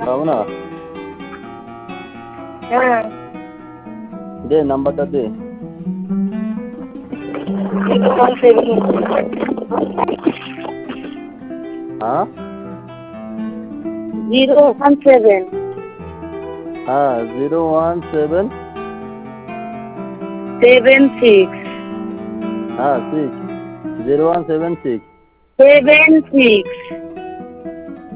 পাবো না? হ্যাঁ। দে নাম্বারটা দে। 017 হ্যাঁ 017 হ্যাঁ 017 76 হ্যাঁ 6 0176 76